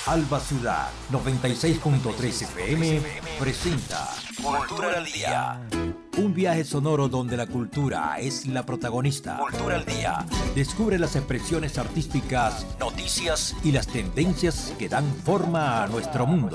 Alba Ciudad 96.3 FM presenta Cultura al Día. Un viaje sonoro donde la cultura es la protagonista. Cultura al Día. Descubre las expresiones artísticas, noticias y las tendencias que dan forma a nuestro mundo.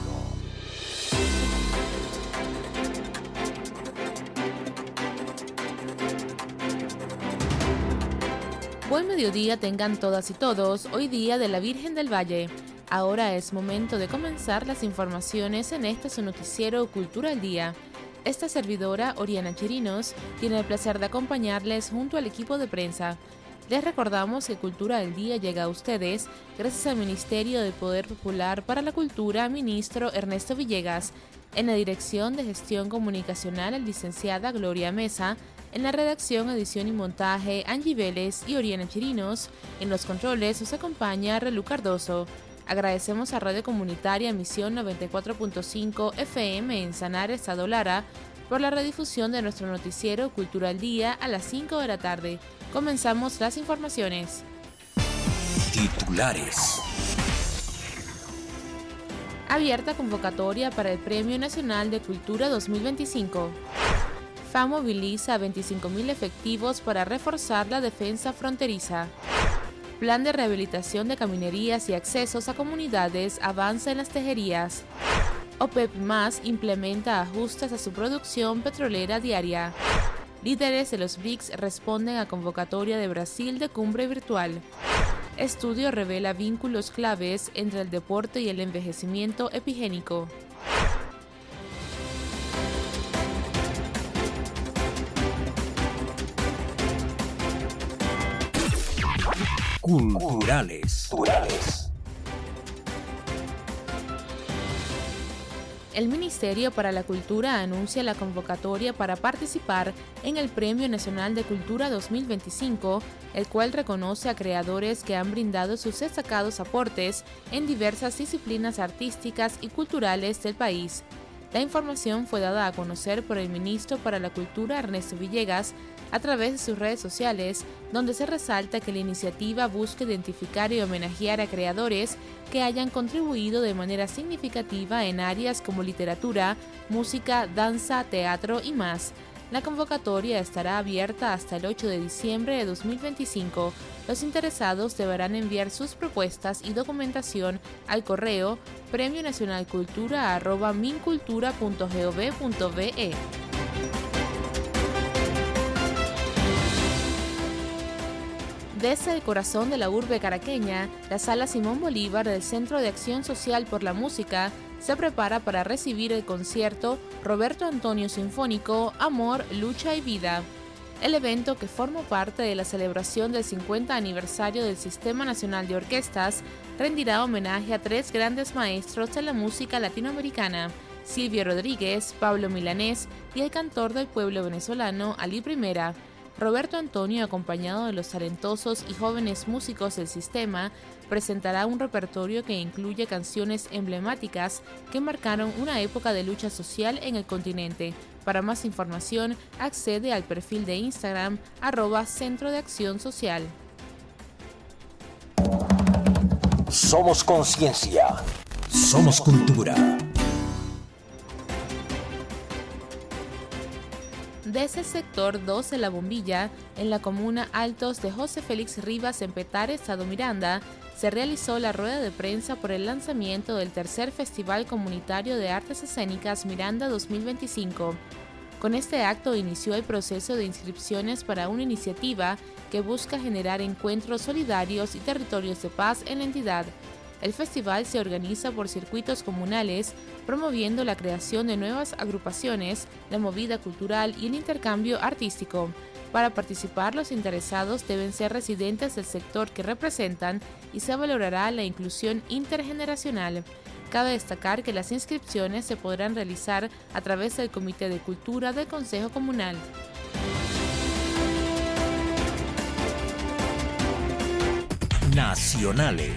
Buen mediodía tengan todas y todos, hoy día de la Virgen del Valle. Ahora es momento de comenzar las informaciones en este su noticiero Cultura al Día. Esta servidora, Oriana Chirinos, tiene el placer de acompañarles junto al equipo de prensa. Les recordamos que Cultura al Día llega a ustedes gracias al Ministerio de Poder Popular para la Cultura, ministro Ernesto Villegas, en la Dirección de Gestión Comunicacional, licenciada Gloria Mesa, en la redacción, edición y montaje, Angie Vélez y Oriana Chirinos. En los controles nos acompaña Relu Cardoso. Agradecemos a Radio Comunitaria Misión 94.5 FM en Sanare, Estado Lara, por la redifusión de nuestro noticiero Cultura al Día a las 5 de la tarde. Comenzamos las informaciones. Titulares. Abierta convocatoria para el Premio Nacional de Cultura 2025. FA moviliza 25.000 efectivos para reforzar la defensa fronteriza. Plan de rehabilitación de caminerías y accesos a comunidades avanza en las tejerías. OPEP+ implementa ajustes a su producción petrolera diaria. Líderes de los BRICS responden a convocatoria de Brasil de cumbre virtual. Estudio revela vínculos claves entre el deporte y el envejecimiento epigénico. Culturales. El Ministerio para la Cultura anuncia la convocatoria para participar en el Premio Nacional de Cultura 2025, el cual reconoce a creadores que han brindado sus destacados aportes en diversas disciplinas artísticas y culturales del país. La información fue dada a conocer por el ministro para la Cultura Ernesto Villegas a través de sus redes sociales, donde se resalta que la iniciativa busca identificar y homenajear a creadores que hayan contribuido de manera significativa en áreas como literatura, música, danza, teatro y más. La convocatoria estará abierta hasta el 8 de diciembre de 2025. Los interesados deberán enviar sus propuestas y documentación al correo premionacionalcultura@mincultura.gov.be. Desde el corazón de la urbe caraqueña, la Sala Simón Bolívar del Centro de Acción Social por la Música se prepara para recibir el concierto Roberto Antonio Sinfónico, Amor, Lucha y Vida. El evento, que forma parte de la celebración del 50 aniversario del Sistema Nacional de Orquestas, rendirá homenaje a tres grandes maestros de la música latinoamericana: Silvio Rodríguez, Pablo Milanés y el cantor del pueblo venezolano Ali Primera. Roberto Antonio, acompañado de los talentosos y jóvenes músicos del sistema, presentará un repertorio que incluye canciones emblemáticas que marcaron una época de lucha social en el continente. Para más información, accede al perfil de Instagram @Centro de Acción Social. Somos conciencia. Somos cultura. Desde el sector 2 de La Bombilla, en la comuna Altos de José Félix Rivas en Petare, Estado Miranda, se realizó la rueda de prensa por el lanzamiento del tercer Festival Comunitario de Artes Escénicas Miranda 2025. Con este acto inició el proceso de inscripciones para una iniciativa que busca generar encuentros solidarios y territorios de paz en la entidad. El festival se organiza por circuitos comunales, promoviendo la creación de nuevas agrupaciones, la movida cultural y el intercambio artístico. Para participar, los interesados deben ser residentes del sector que representan y se valorará la inclusión intergeneracional. Cabe destacar que las inscripciones se podrán realizar a través del Comité de Cultura del Consejo Comunal. Nacionales.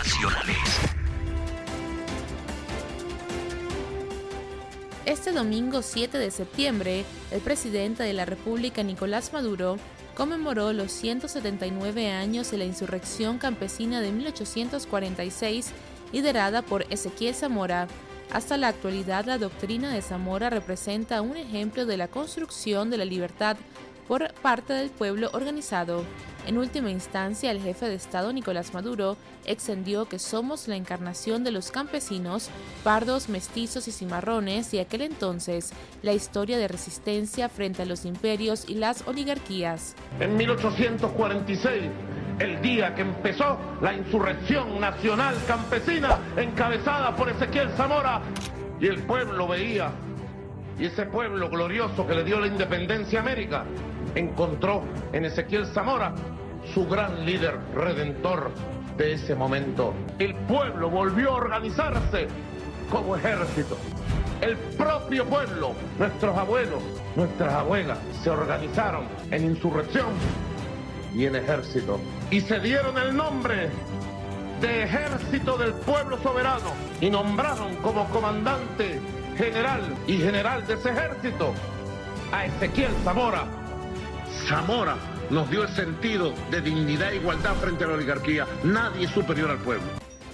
Este domingo 7 de septiembre, el presidente de la República, Nicolás Maduro, conmemoró los 179 años de la insurrección campesina de 1846 liderada por Ezequiel Zamora. Hasta la actualidad, la doctrina de Zamora representa un ejemplo de la construcción de la libertad por parte del pueblo organizado. En última instancia, el jefe de Estado Nicolás Maduro extendió que somos la encarnación de los campesinos, pardos, mestizos y cimarrones, y aquel entonces la historia de resistencia frente a los imperios y las oligarquías. En 1846, el día que empezó la insurrección nacional campesina encabezada por Ezequiel Zamora, y el pueblo veía, y ese pueblo glorioso que le dio la independencia a América encontró en Ezequiel Zamora su gran líder redentor de ese momento. El pueblo volvió a organizarse como ejército. El propio pueblo, nuestros abuelos, nuestras abuelas, se organizaron en insurrección y en ejército. Y se dieron el nombre de Ejército del Pueblo Soberano y nombraron como comandante general y general de ese ejército a Ezequiel Zamora. Zamora nos dio el sentido de dignidad e igualdad frente a la oligarquía. Nadie es superior al pueblo.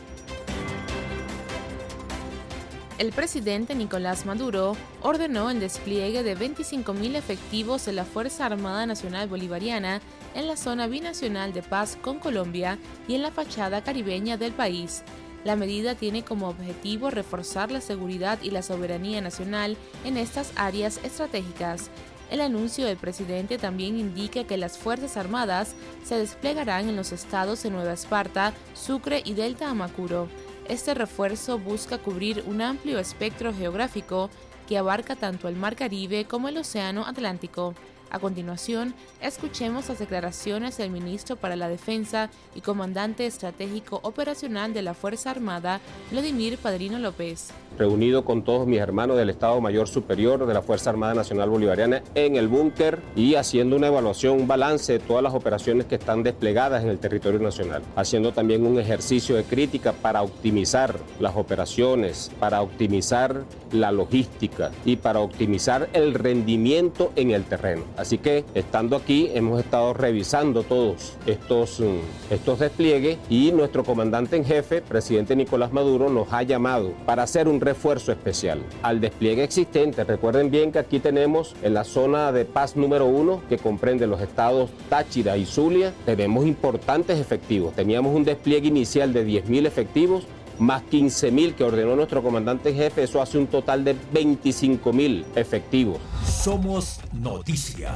El presidente Nicolás Maduro ordenó el despliegue de 25.000 efectivos de la Fuerza Armada Nacional Bolivariana en la zona binacional de paz con Colombia y en la fachada caribeña del país. La medida tiene como objetivo reforzar la seguridad y la soberanía nacional en estas áreas estratégicas. El anuncio del presidente también indica que las Fuerzas Armadas se desplegarán en los estados de Nueva Esparta, Sucre y Delta Amacuro. Este refuerzo busca cubrir un amplio espectro geográfico que abarca tanto el Mar Caribe como el Océano Atlántico. A continuación, escuchemos las declaraciones del ministro para la Defensa y comandante estratégico operacional de la Fuerza Armada, Vladimir Padrino López. Reunido con todos mis hermanos del Estado Mayor Superior de la Fuerza Armada Nacional Bolivariana en el búnker y haciendo una evaluación, un balance de todas las operaciones que están desplegadas en el territorio nacional, haciendo también un ejercicio de crítica para optimizar las operaciones, para optimizar la logística y para optimizar el rendimiento en el terreno. Así que, estando aquí, hemos estado revisando todos estos despliegues y nuestro comandante en jefe, presidente Nicolás Maduro, nos ha llamado para hacer un refuerzo especial al despliegue existente. Recuerden bien que aquí tenemos en la zona de paz número 1, que comprende los estados Táchira y Zulia, tenemos importantes efectivos. Teníamos un despliegue inicial de 10.000 efectivos, más 15.000 que ordenó nuestro comandante en jefe, eso hace un total de 25.000 efectivos. Somos Noticias.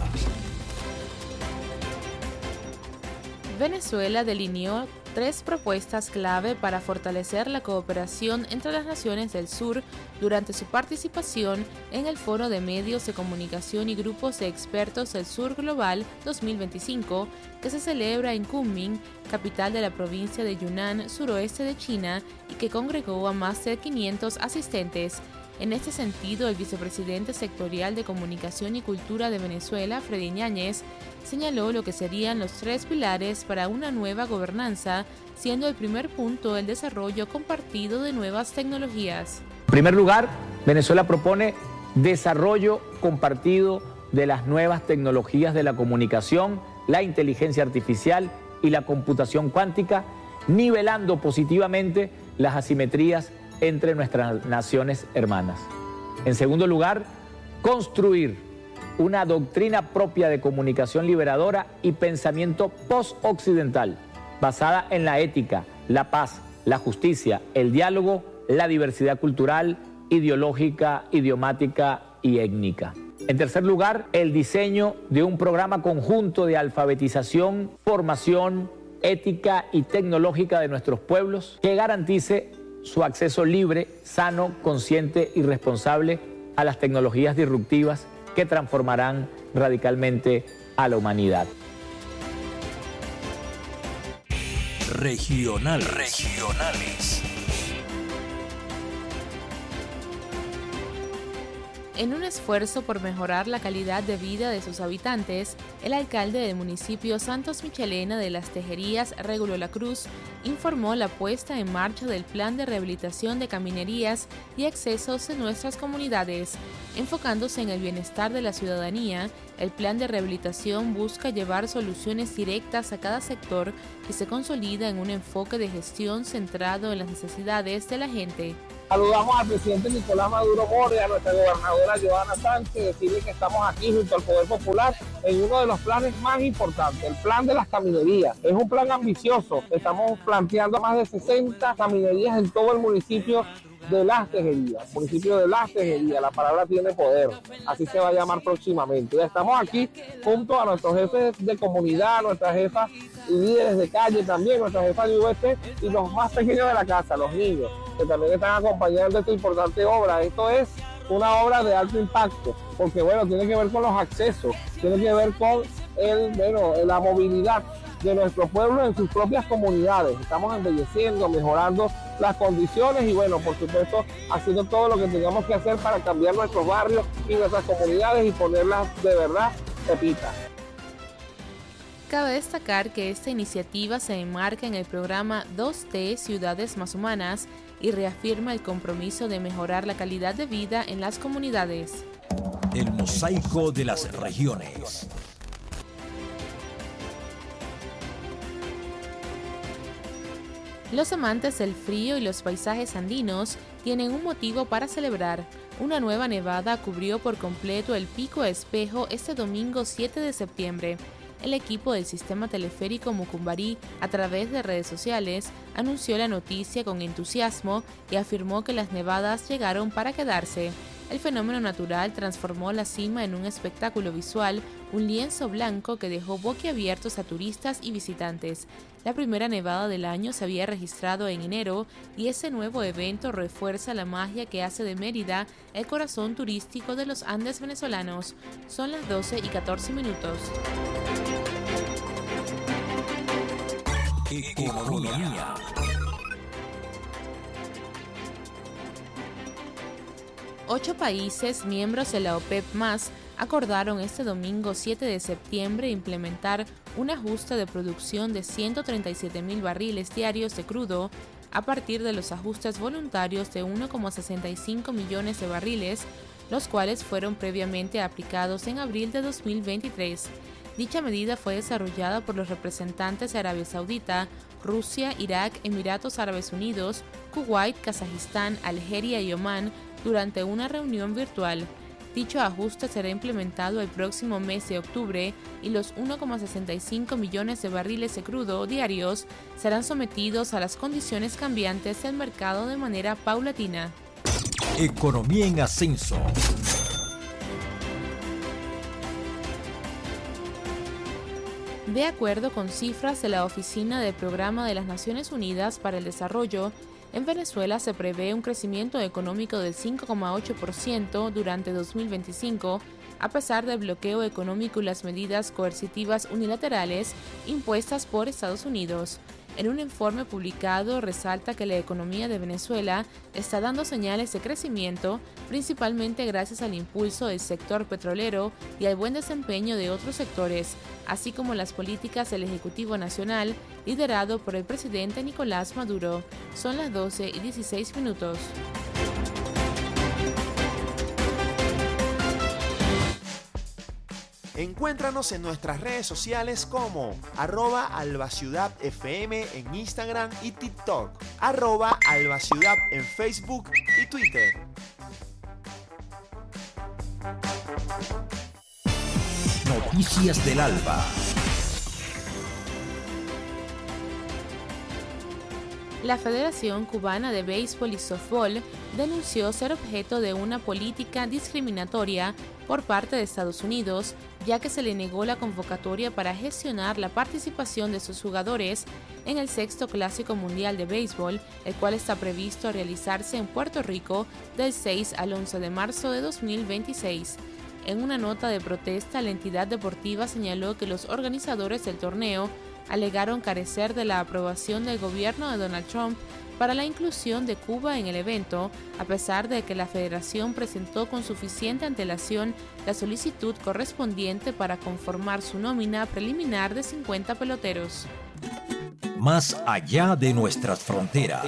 Venezuela delineó 3 propuestas clave para fortalecer la cooperación entre las naciones del sur durante su participación en el Foro de Medios de Comunicación y Grupos de Expertos del Sur Global 2025, que se celebra en Kunming, capital de la provincia de Yunnan, suroeste de China, y que congregó a más de 500 asistentes. En este sentido, el vicepresidente sectorial de Comunicación y Cultura de Venezuela, Freddy Ñáñez, señaló lo que serían los 3 pilares para una nueva gobernanza, siendo el primer punto el desarrollo compartido de nuevas tecnologías. En primer lugar, Venezuela propone desarrollo compartido de las nuevas tecnologías de la comunicación, la inteligencia artificial y la computación cuántica, nivelando positivamente las asimetrías entre nuestras naciones hermanas. En segundo lugar, construir una doctrina propia de comunicación liberadora y pensamiento post-occidental, basada en la ética, la paz, la justicia, el diálogo, la diversidad cultural, ideológica, idiomática y étnica. En tercer lugar, el diseño de un programa conjunto de alfabetización, formación, ética y tecnológica de nuestros pueblos que garantice su acceso libre, sano, consciente y responsable a las tecnologías disruptivas que transformarán radicalmente a la humanidad. Regionales. En un esfuerzo por mejorar la calidad de vida de sus habitantes, El alcalde del municipio Santos Michelena de Las Tejerías, Regulo La Cruz, informó la puesta en marcha del plan de rehabilitación de caminerías y accesos en nuestras comunidades. Enfocándose en el bienestar de la ciudadanía, el plan de rehabilitación busca llevar soluciones directas a cada sector que se consolida en un enfoque de gestión centrado en las necesidades de la gente. Saludamos al presidente Nicolás Maduro Moro y a nuestra gobernadora Johanna Sánchez, decirle que estamos aquí junto al Poder Popular en uno de los planes más importantes, el plan de las caminerías. Es un plan ambicioso, estamos planteando más de 60 caminerías en todo el municipio de Las Tejerías, municipio de Las Tejerías, la palabra tiene poder, así se va a llamar próximamente. Ya estamos aquí junto a nuestros jefes de comunidad, nuestras jefas y líderes de calle también, nuestras jefas de UVT y los más pequeños de la casa, los niños, que también están acompañando esta importante obra. Esto es una obra de alto impacto, porque bueno, tiene que ver con los accesos, tiene que ver con la movilidad de nuestro pueblo en sus propias comunidades. Estamos embelleciendo, mejorando las condiciones y bueno, por supuesto, haciendo todo lo que tengamos que hacer para cambiar nuestros barrios y nuestras comunidades y ponerlas de verdad pepitas. Cabe destacar que esta iniciativa se enmarca en el programa 2T Ciudades Más Humanas y reafirma el compromiso de mejorar la calidad de vida en las comunidades. El mosaico de las regiones. Los amantes del frío y los paisajes andinos tienen un motivo para celebrar. Una nueva nevada cubrió por completo el Pico Espejo este domingo 7 de septiembre. El equipo del sistema teleférico Mucumbarí, a través de redes sociales, anunció la noticia con entusiasmo y afirmó que las nevadas llegaron para quedarse. El fenómeno natural transformó la cima en un espectáculo visual, un lienzo blanco que dejó boquiabiertos a turistas y visitantes. La primera nevada del año se había registrado en enero y ese nuevo evento refuerza la magia que hace de Mérida el corazón turístico de los Andes venezolanos. Son las 12:14. Economía. Ocho países miembros de la OPEP+ acordaron este domingo 7 de septiembre implementar un ajuste de producción de 137.000 barriles diarios de crudo a partir de los ajustes voluntarios de 1,65 millones de barriles, los cuales fueron previamente aplicados en abril de 2023. Dicha medida fue desarrollada por los representantes de Arabia Saudita, Rusia, Irak, Emiratos Árabes Unidos, Kuwait, Kazajistán, Algeria y Omán durante una reunión virtual. Dicho ajuste será implementado el próximo mes de octubre y los 1,65 millones de barriles de crudo diarios serán sometidos a las condiciones cambiantes del mercado de manera paulatina. Economía en ascenso. De acuerdo con cifras de la Oficina del Programa de las Naciones Unidas para el Desarrollo, en Venezuela se prevé un crecimiento económico del 5,8% durante 2025, a pesar del bloqueo económico y las medidas coercitivas unilaterales impuestas por Estados Unidos. En un informe publicado resalta que la economía de Venezuela está dando señales de crecimiento, principalmente gracias al impulso del sector petrolero y al buen desempeño de otros sectores, así como las políticas del Ejecutivo Nacional, liderado por el presidente Nicolás Maduro. Son las 12:16. Encuéntranos en nuestras redes sociales como @albaciudadfm en Instagram y TikTok, @albaciudad en Facebook y Twitter. Noticias del Alba. La Federación Cubana de Béisbol y Softball denunció ser objeto de una política discriminatoria por parte de Estados Unidos, ya que se le negó la convocatoria para gestionar la participación de sus jugadores en el 6º Clásico Mundial de Béisbol, el cual está previsto realizarse en Puerto Rico del 6 al 11 de marzo de 2026. En una nota de protesta, la entidad deportiva señaló que los organizadores del torneo alegaron carecer de la aprobación del gobierno de Donald Trump para la inclusión de Cuba en el evento, a pesar de que la federación presentó con suficiente antelación la solicitud correspondiente para conformar su nómina preliminar de 50 peloteros. Más allá de nuestras fronteras.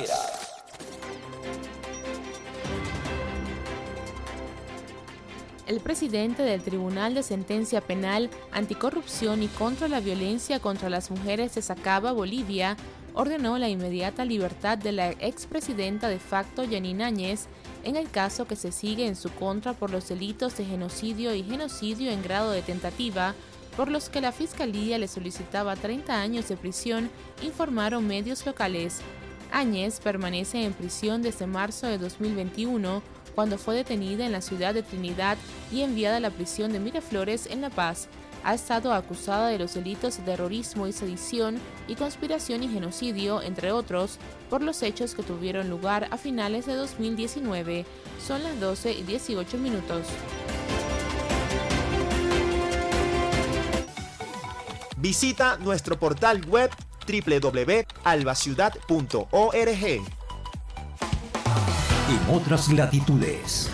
El presidente del Tribunal de Sentencia Penal, Anticorrupción y contra la Violencia contra las Mujeres de Sacaba, Bolivia, ordenó la inmediata libertad de la expresidenta de facto Jeanine Áñez en el caso que se sigue en su contra por los delitos de genocidio y genocidio en grado de tentativa, por los que la Fiscalía le solicitaba 30 años de prisión, informaron medios locales. Áñez permanece en prisión desde marzo de 2021, cuando fue detenida en la ciudad de Trinidad y enviada a la prisión de Miraflores en La Paz. Ha estado acusada de los delitos de terrorismo y sedición y conspiración y genocidio, entre otros, por los hechos que tuvieron lugar a finales de 2019. Son las 12:18. Visita nuestro portal web www.albaciudad.org. En otras latitudes.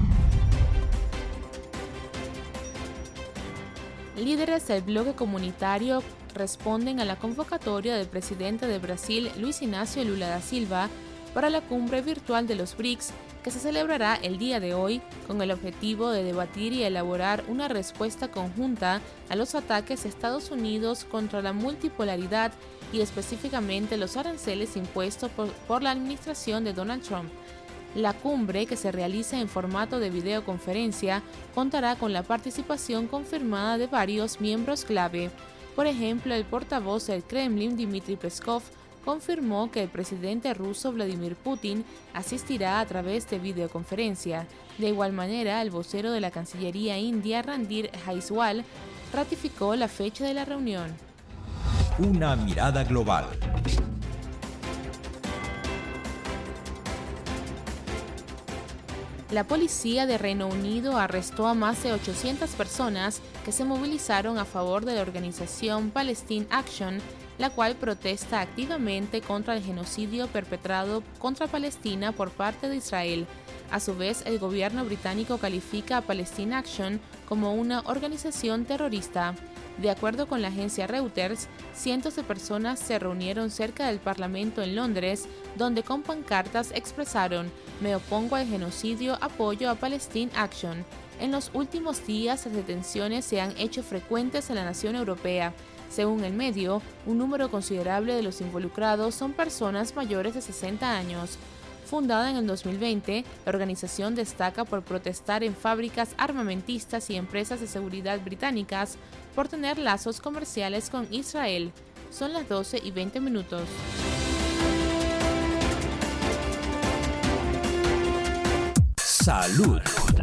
Líderes del bloque comunitario responden a la convocatoria del presidente de Brasil, Luis Ignacio Lula da Silva, para la cumbre virtual de los BRICS, que se celebrará el día de hoy con el objetivo de debatir y elaborar una respuesta conjunta a los ataques de Estados Unidos contra la multipolaridad y específicamente los aranceles impuestos por la administración de Donald Trump. La cumbre, que se realiza en formato de videoconferencia, contará con la participación confirmada de varios miembros clave. Por ejemplo, el portavoz del Kremlin, Dmitry Peskov, confirmó que el presidente ruso Vladimir Putin asistirá a través de videoconferencia. De igual manera, el vocero de la Cancillería india, Randhir Jaiswal, ratificó la fecha de la reunión. Una mirada global. La policía de Reino Unido arrestó a más de 800 personas que se movilizaron a favor de la organización Palestine Action, la cual protesta activamente contra el genocidio perpetrado contra Palestina por parte de Israel. A su vez, el gobierno británico califica a Palestine Action como una organización terrorista. De acuerdo con la agencia Reuters, cientos de personas se reunieron cerca del Parlamento en Londres, donde con pancartas expresaron: "Me opongo al genocidio, apoyo a Palestine Action". En los últimos días, las detenciones se han hecho frecuentes en la nación europea. Según el medio, un número considerable de los involucrados son personas mayores de 60 años. Fundada en el 2020, la organización destaca por protestar en fábricas armamentistas y empresas de seguridad británicas por tener lazos comerciales con Israel. Son las 12:20. Salud.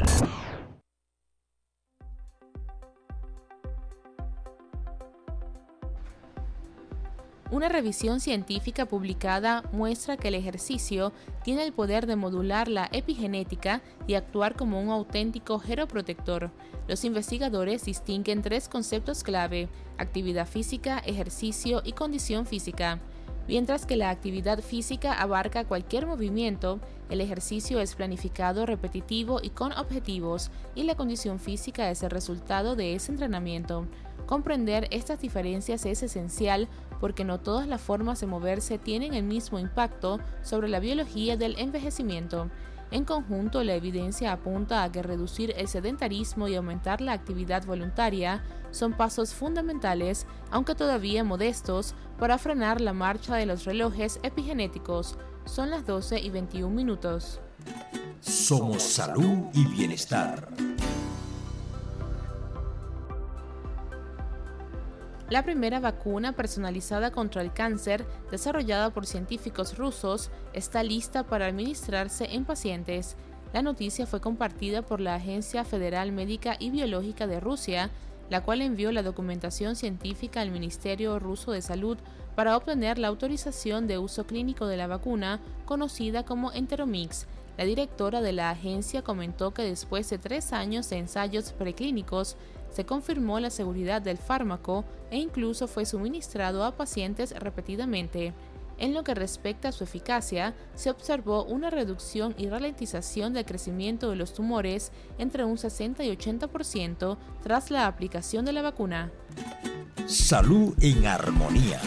Una revisión científica publicada muestra que el ejercicio tiene el poder de modular la epigenética y actuar como un auténtico geroprotector. Los investigadores distinguen tres conceptos clave: actividad física, ejercicio y condición física. Mientras que la actividad física abarca cualquier movimiento, el ejercicio es planificado, repetitivo y con objetivos, y la condición física es el resultado de ese entrenamiento. Comprender estas diferencias es esencial porque no todas las formas de moverse tienen el mismo impacto sobre la biología del envejecimiento. En conjunto, la evidencia apunta a que reducir el sedentarismo y aumentar la actividad voluntaria son pasos fundamentales, aunque todavía modestos, para frenar la marcha de los relojes epigenéticos. Son las 12:21. Somos salud y bienestar. La primera vacuna personalizada contra el cáncer, desarrollada por científicos rusos, está lista para administrarse en pacientes. La noticia fue compartida por la Agencia Federal Médica y Biológica de Rusia, la cual envió la documentación científica al Ministerio Ruso de Salud para obtener la autorización de uso clínico de la vacuna, conocida como Enteromix. La directora de la agencia comentó que después de 3 años de ensayos preclínicos, se confirmó la seguridad del fármaco e incluso fue suministrado a pacientes repetidamente. En lo que respecta a su eficacia, se observó una reducción y ralentización del crecimiento de los tumores entre un 60 y 80% tras la aplicación de la vacuna. Salud en armonía.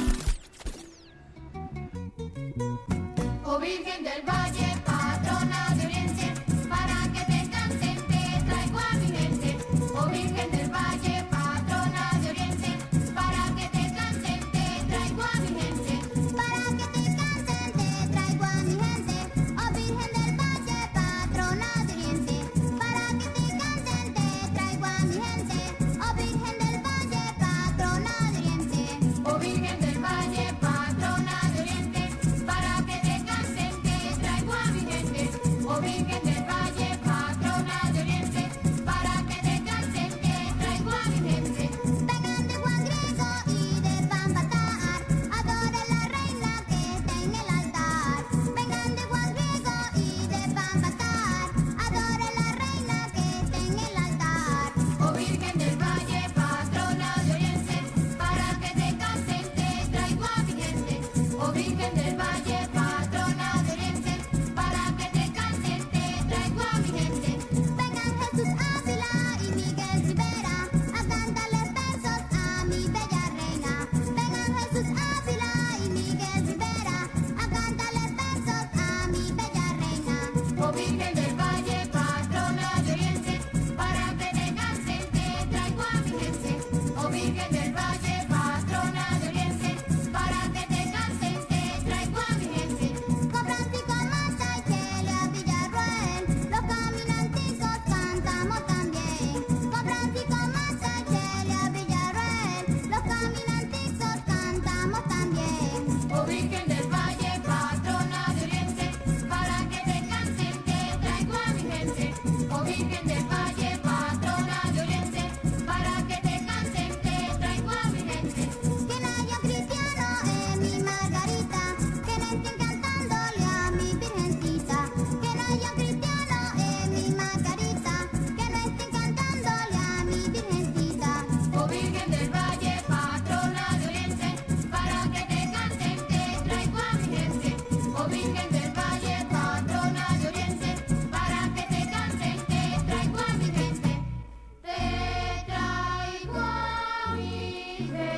Oh Virgen del Valle, patrona de Oriente, para que te canten te traigo a mi gente. Oh Virgen del Valle, patrona de Oriente, para que te canten te traigo a mi gente. Para que te canten te traigo a mi gente. Oh Virgen del Valle, patrona de Oriente, para que te canten te traigo a mi gente. Oh Virgen del Valle, patrona de Oriente. Oh Virgen del Valle, patrona de Oriente, para que te canten te traigo a mi gente. Oh Virgen del Valle, patrona de Oriente, para que te canten te traigo a mi gente. Vengan de Juan Griego y de Pampatar, adoren la reina que está en el altar. Vengan de Juan Griego y de Pampatar, adoren la reina que está en el altar. Oh Virgen del Valle, patrona de Oriente, para que te canten te traigo a mi gente. Oh Virgen del Valle, patrona de Oriente, para que te canten te traigo a mi gente. Vengan Jesús Ávila y Miguel Rivera, a cantarles versos a mi bella reina. Vengan Jesús Ávila y Miguel Rivera, a cantarles versos a mi bella reina. Oh Virgen del Valle, patrona de Oriente, para que te canten te traigo a mi gente. Oh Virgen del Valle, patrona de Oriente, para que te canten te traigo a mi gente. Con Francisco Mata y Celia Villarroel, los caminanticos cantamos también. Con Francisco Mata y Celia Villarroel, los caminanticos cantamos también. Oh Virgen del Valle, patrona de Oriente, para que te canten te traigo a mi gente. Oh Virgen del Valle, patrona de Oriente, para que te canten te traigo a mi gente. Que no haya un cristiano en mi Margarita, que no estén cantándole a mi virgencita. Que no haya un cristiano en mi Margarita, que no estén cantándole a mi virgencita. Oh Virgen del Valle, patrona de Oriente, para que te canten te traigo a mi gente. Oh Virgen del Valle, patrona de Oriente, para que te canten te traigo a mi gente. Te traigo a mi gente.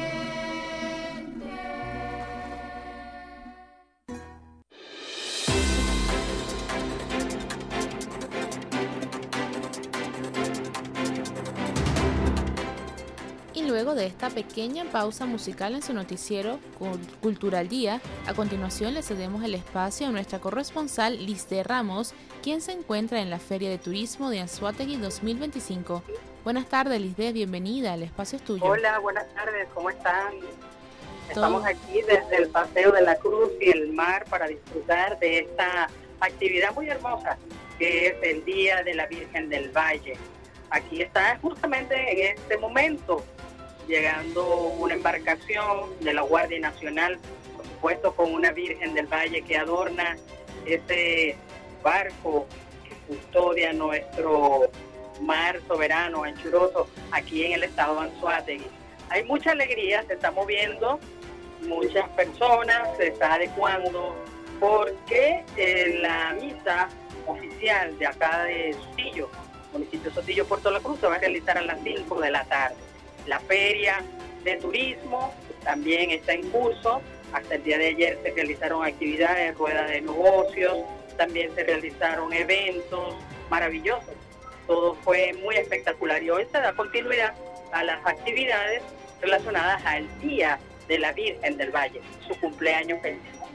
Y luego de esta pequeña pausa musical en su noticiero Cultura al Día, a continuación le cedemos el espacio a nuestra corresponsal Lisde Ramos, quien se encuentra en la Feria de Turismo de Anzoátegui 2025. Buenas tardes, Lisde, bienvenida, el espacio es tuyo. Hola, buenas tardes, ¿cómo están? Estamos aquí desde el Paseo de la Cruz y el mar para disfrutar de esta actividad muy hermosa que es el Día de la Virgen del Valle. Aquí está justamente en este momento llegando una embarcación de la Guardia Nacional, por supuesto con una Virgen del Valle que adorna ese barco que custodia nuestro mar soberano, anchuroso, aquí en el estado de Anzoátegui. Hay mucha alegría, se está moviendo, muchas personas, se está adecuando, porque la misa oficial de acá de Sotillo, municipio Sotillo, Puerto La Cruz, se va a realizar a las 5 de la tarde. La feria de turismo también está en curso. Hasta el día de ayer se realizaron actividades, ruedas de negocios, también se realizaron eventos maravillosos. Todo fue muy espectacular y hoy se da continuidad a las actividades relacionadas al Día de la Virgen del Valle, su cumpleaños feliz.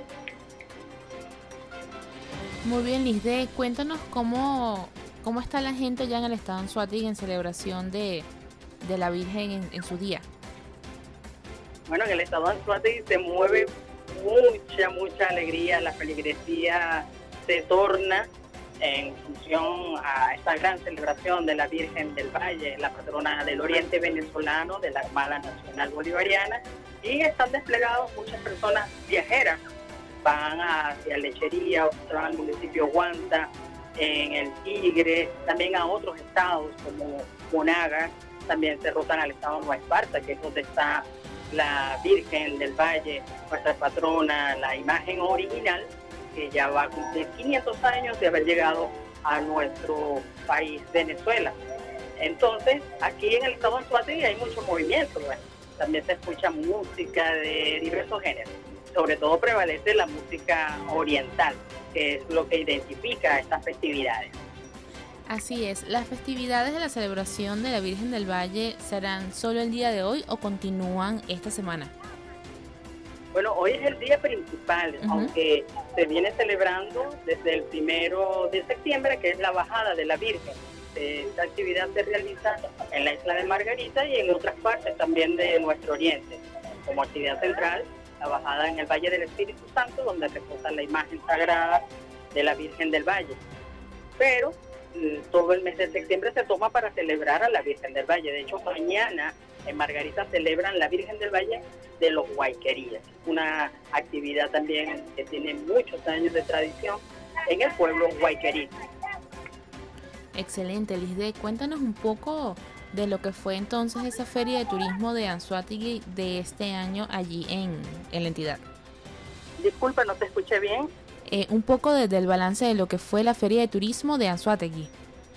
Muy bien, Lisde, cuéntanos cómo está la gente ya en el estado de Anzoátegui en celebración de la Virgen en su día. Bueno, en el estado de Anzoátegui se mueve mucha alegría, la feligresía se torna en función a esta gran celebración de la Virgen del Valle, la patrona del oriente venezolano, de la Armada Nacional Bolivariana, y están desplegados muchas personas viajeras, van hacia Lechería, otros al municipio Guanta, en el Tigre, también a otros estados como Monagas, también se rotan al estado de Nueva Esparta, que es donde está la Virgen del Valle, nuestra patrona, la imagen original, que ya va a cumplir 500 años de haber llegado a nuestro país, Venezuela. Entonces, aquí en el estado de Anzoátegui hay mucho movimiento, bueno, también se escucha música de diversos géneros, sobre todo prevalece la música oriental, que es lo que identifica estas festividades. Así es, ¿las festividades de la celebración de la Virgen del Valle serán solo el día de hoy o continúan esta semana? Bueno, hoy es el día principal, aunque se viene celebrando desde el 1 de septiembre, que es la bajada de la Virgen. Esta actividad se realiza en la isla de Margarita y en otras partes también de nuestro oriente. Como actividad central, la bajada en el Valle del Espíritu Santo, donde reposa la imagen sagrada de la Virgen del Valle. Pero todo el mes de septiembre se toma para celebrar a la Virgen del Valle. De hecho, mañana en Margarita celebran la Virgen del Valle de los Guayquerías, una actividad también que tiene muchos años de tradición en el pueblo guayquerí. Excelente, Lisde. Cuéntanos un poco de lo que fue entonces esa feria de turismo de Anzoátegui de este año allí en la entidad. Disculpa, no te escuché bien. Un poco del balance de lo que fue la feria de turismo de Anzoátegui.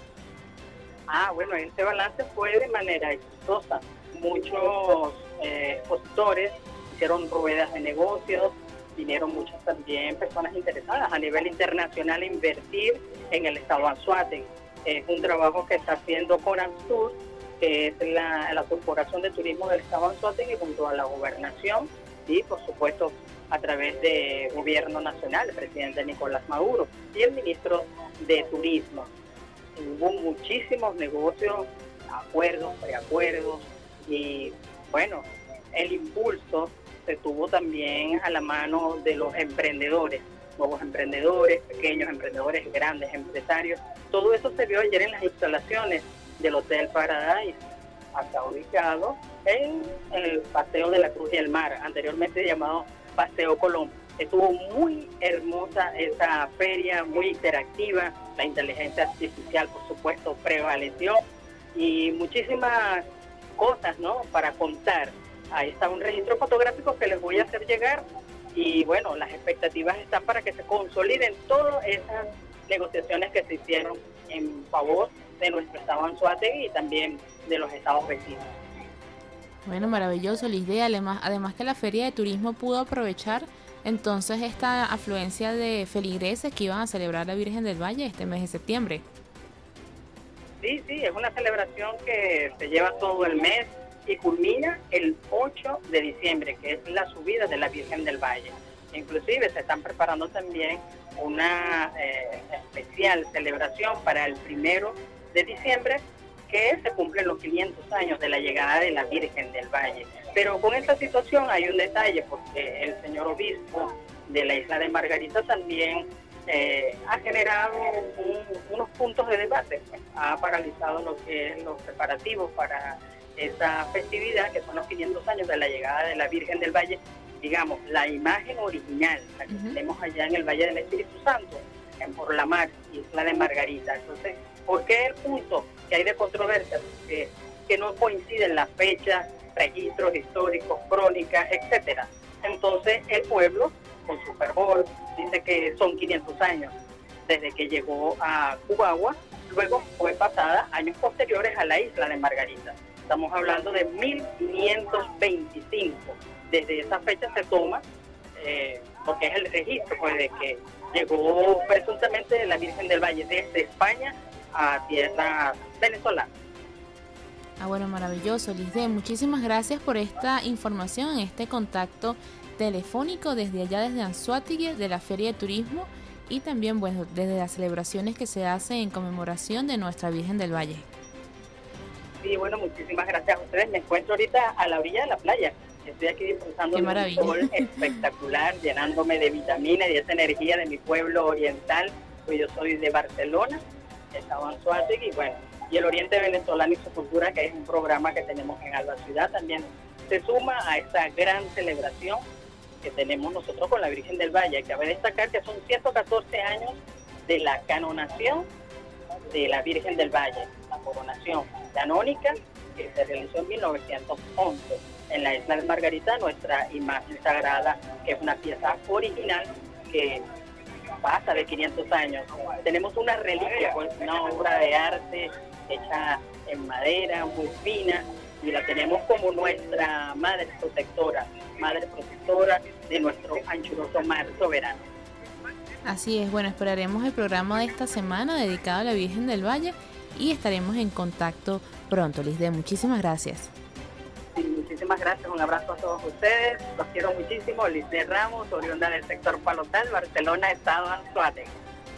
Bueno, este balance fue de manera exitosa. Muchos expositores hicieron ruedas de negocios, vinieron muchas también personas interesadas a nivel internacional a invertir en el estado de Anzoátegui. Es un trabajo que está haciendo Conansur, que es la Corporación de Turismo del estado de Anzoátegui, junto a la gobernación y, por supuesto, a través del gobierno nacional, el presidente Nicolás Maduro y el ministro de Turismo. Hubo muchísimos negocios, acuerdos, preacuerdos y, bueno, el impulso se tuvo también a la mano de los emprendedores, nuevos emprendedores, pequeños emprendedores, grandes empresarios. Todo eso se vio ayer en las instalaciones del Hotel Paradise, acá ubicado en el Paseo de la Cruz y el Mar, anteriormente llamado Paseo Colón. Estuvo muy hermosa esa feria, muy interactiva, la inteligencia artificial, por supuesto, prevaleció y muchísimas cosas, ¿no?, para contar. Ahí está un registro fotográfico que les voy a hacer llegar y, bueno, las expectativas están para que se consoliden todas esas negociaciones que se hicieron en favor de nuestro estado Anzoátegui y también de los estados vecinos. Bueno, maravilloso, Lisde. Además que la feria de turismo pudo aprovechar entonces esta afluencia de feligreses que iban a celebrar la Virgen del Valle este mes de septiembre. Sí, es una celebración que se lleva todo el mes y culmina el 8 de diciembre, que es la subida de la Virgen del Valle. Inclusive se están preparando también una especial celebración para el 1 de diciembre, que se cumplen los 500 años de la llegada de la Virgen del Valle. Pero con esta situación hay un detalle, porque el señor obispo de la isla de Margarita también ha generado unos puntos de debate, ha paralizado lo que es los preparativos para esta festividad, que son los 500 años de la llegada de la Virgen del Valle, digamos, la imagen original, la que tenemos allá en el Valle del Espíritu Santo, en Por la Mar, isla de Margarita. Entonces, ¿por qué el punto que hay de controversia? Porque que no coinciden las fechas, registros históricos, crónicas, etcétera. Entonces, el pueblo, con su fervor, dice que son 500 años desde que llegó a Cubagua, luego fue pasada años posteriores a la isla de Margarita. Estamos hablando de 1525. Desde esa fecha se toma lo que es el registro, pues, de que llegó presuntamente la Virgen del Valle desde España a tierra venezolana. Bueno, maravilloso, Lisde. Muchísimas gracias por esta información, este contacto telefónico desde allá, desde Anzoátegui, de la Feria de Turismo y también, bueno, desde las celebraciones que se hacen en conmemoración de nuestra Virgen del Valle. Sí, bueno, muchísimas gracias a ustedes. Me encuentro ahorita a la orilla de la playa. Estoy aquí disfrutando de un sol espectacular, llenándome de vitaminas y de esa energía de mi pueblo oriental, pues yo soy de Barcelona, estado Anzoátegui, y bueno, y el Oriente Venezolano y su cultura, que es un programa que tenemos en Alba Ciudad, también se suma a esta gran celebración que tenemos nosotros con la Virgen del Valle. Cabe destacar que son 114 años de la canonación de la Virgen del Valle, la coronación canónica que se realizó en 1911. en la isla de Margarita nuestra imagen sagrada, que es una pieza original que pasa de 500 años. Tenemos una reliquia, pues una obra de arte hecha en madera, muy fina, y la tenemos como nuestra madre protectora de nuestro anchuroso mar soberano. Así es, bueno, esperaremos el programa de esta semana dedicado a la Virgen del Valle y estaremos en contacto pronto. Lisde, muchísimas gracias. Sí, muchísimas gracias, un abrazo a todos ustedes, los quiero muchísimo. Lisde Ramos, oriunda del sector Palotal, Barcelona, Estado Anzoátegui.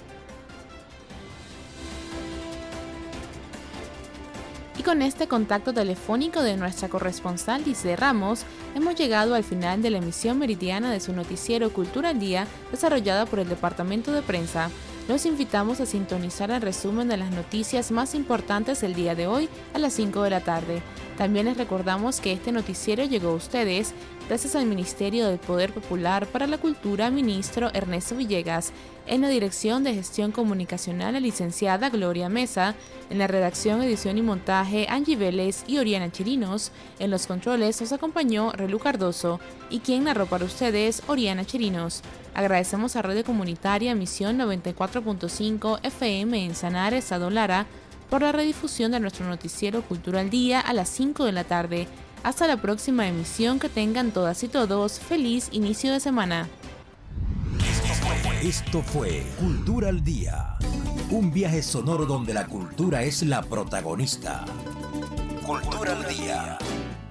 Y con este contacto telefónico de nuestra corresponsal Lisde Ramos, hemos llegado al final de la emisión meridiana de su noticiero Cultura al Día, desarrollada por el Departamento de Prensa. Los invitamos a sintonizar el resumen de las noticias más importantes del día de hoy a las 5 de la tarde. También les recordamos que este noticiero llegó a ustedes gracias al Ministerio del Poder Popular para la Cultura, ministro Ernesto Villegas, en la Dirección de Gestión Comunicacional la licenciada Gloria Mesa, en la redacción, edición y montaje Angie Vélez y Oriana Chirinos, en los controles nos acompañó Relu Cardoso y quien narró para ustedes Oriana Chirinos. Agradecemos a Radio Comunitaria Misión 94.5 FM en Sanare, Estado Lara, por la redifusión de nuestro noticiero Cultura al Día a las 5 de la tarde. Hasta la próxima emisión, que tengan todas y todos feliz inicio de semana. Esto fue Cultura al Día, un viaje sonoro donde la cultura es la protagonista. Cultura al Día.